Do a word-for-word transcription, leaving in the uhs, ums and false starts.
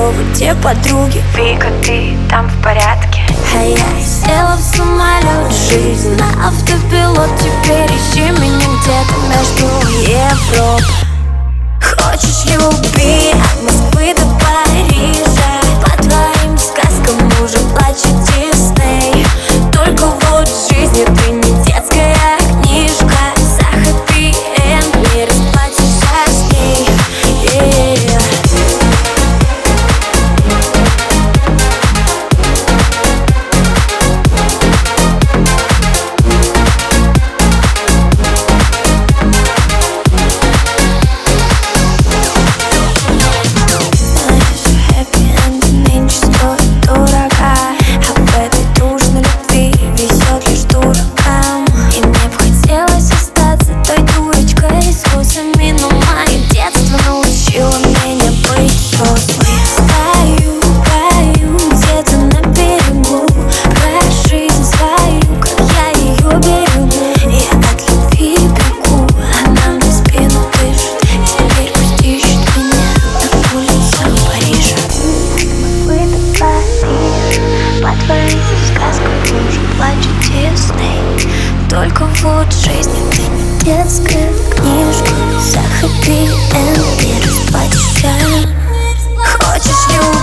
снова те подруги. Вика, ты там в порядке? А я села в самолет, жизнь на автопилот. Теперь ищи меня где-то между Европ. Хочешь люби от Москвы до Парижа, по твоим сказкам уже плачет Дисней. Только вот в жизни ты не детская книжка. За хэппи-энд не расплатишься с ней. Yeah. Только вот в жизни ты не детская книжка. За хэппи-энд не расплатишься. Хочешь любить